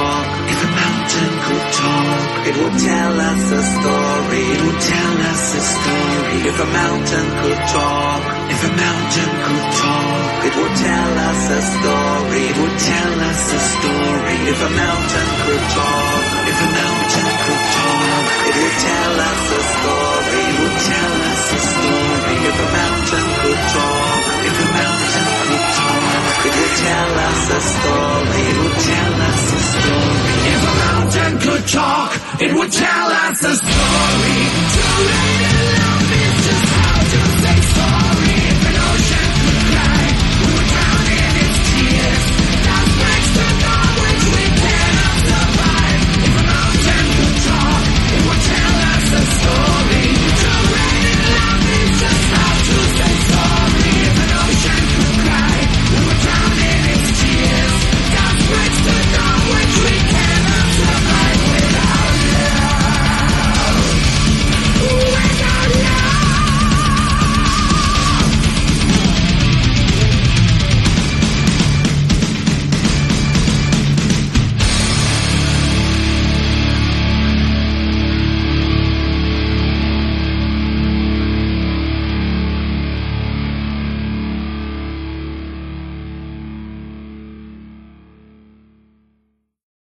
talk, if a mountain could talk, it would tell us a story. It would tell us a story. If a mountain could talk, if a mountain could talk, it would tell us a story. It would tell us a story. If a mountain could talk, if a mountain could talk, it would tell us a story. It would tell us a story. If a mountain could talk, if a mountain could talk, it would tell us a story. It would tell us a story. If a mountain could talk, it would tell us a story. Too late.